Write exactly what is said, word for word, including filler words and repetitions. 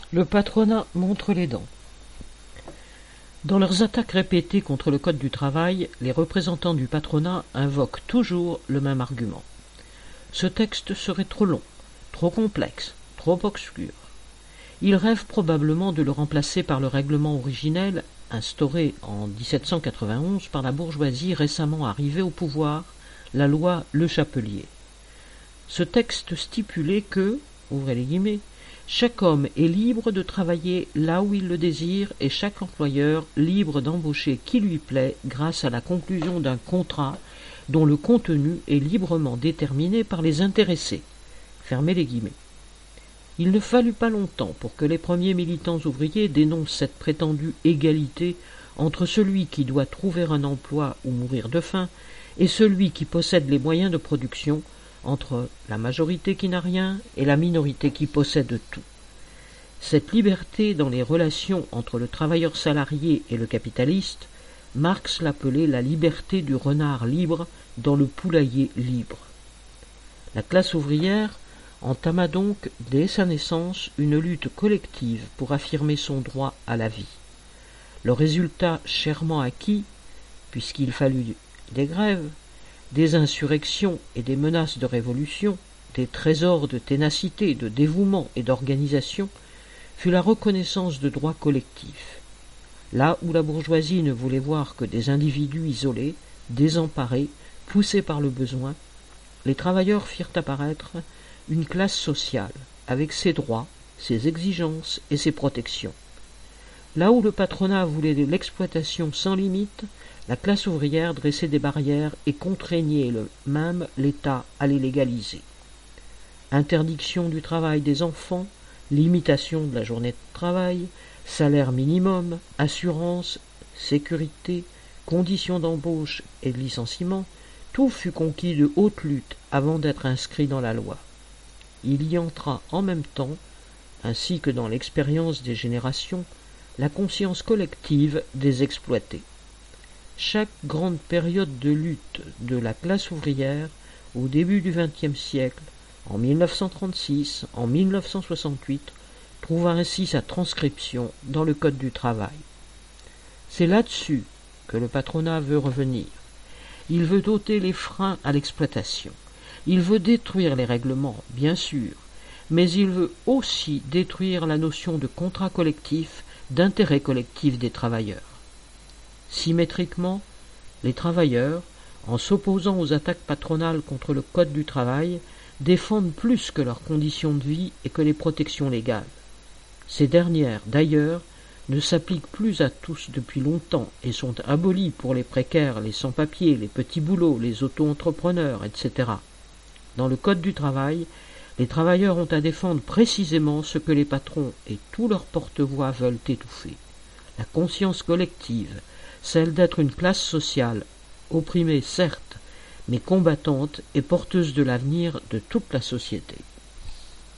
Le patronat montre les dents. Dans leurs attaques répétées contre le Code du travail, les représentants du patronat invoquent toujours le même argument. Ce texte serait trop long, trop complexe, trop obscur. Ils rêvent probablement de le remplacer par le règlement originel instauré en dix-sept cent quatre-vingt-onze par la bourgeoisie récemment arrivée au pouvoir, la loi Le Chapelier. Ce texte stipulait que, ouvrez les guillemets, chaque homme est libre de travailler là où il le désire et chaque employeur libre d'embaucher qui lui plaît grâce à la conclusion d'un contrat dont le contenu est librement déterminé par les intéressés. Fermez les guillemets. Il ne fallut pas longtemps pour que les premiers militants ouvriers dénoncent cette prétendue égalité entre celui qui doit trouver un emploi ou mourir de faim et celui qui possède les moyens de production, entre la majorité qui n'a rien et la minorité qui possède tout. Cette liberté dans les relations entre le travailleur salarié et le capitaliste, Marx l'appelait la liberté du renard libre dans le poulailler libre. La classe ouvrière entama donc dès sa naissance une lutte collective pour affirmer son droit à la vie. Le résultat chèrement acquis, puisqu'il fallut des grèves, des insurrections et des menaces de révolution, des trésors de ténacité, de dévouement et d'organisation, fut la reconnaissance de droits collectifs. Là où la bourgeoisie ne voulait voir que des individus isolés, désemparés, poussés par le besoin, les travailleurs firent apparaître une classe sociale, avec ses droits, ses exigences et ses protections. Là où le patronat voulait de l'exploitation sans limite, la classe ouvrière dressait des barrières et contraignait le, même l'État à les légaliser. Interdiction du travail des enfants, limitation de la journée de travail, salaire minimum, assurance, sécurité, conditions d'embauche et de licenciement, tout fut conquis de haute lutte avant d'être inscrit dans la loi. Il y entra en même temps, ainsi que dans l'expérience des générations, la conscience collective des exploités. Chaque grande période de lutte de la classe ouvrière, au début du vingtième siècle, en mille neuf cent trente-six, en mille neuf cent soixante-huit, trouva ainsi sa transcription dans le Code du travail. C'est là-dessus que le patronat veut revenir. Il veut ôter les freins à l'exploitation. Il veut détruire les règlements, bien sûr, mais il veut aussi détruire la notion de contrat collectif, d'intérêt collectif des travailleurs. Symétriquement, les travailleurs, en s'opposant aux attaques patronales contre le Code du travail, défendent plus que leurs conditions de vie et que les protections légales. Ces dernières, d'ailleurs, ne s'appliquent plus à tous depuis longtemps et sont abolies pour les précaires, les sans-papiers, les petits boulots, les auto-entrepreneurs, et cetera. Dans le Code du travail, les travailleurs ont à défendre précisément ce que les patrons et tous leurs porte-voix veulent étouffer. La conscience collective, celle d'être une classe sociale, opprimée certes, mais combattante et porteuse de l'avenir de toute la société.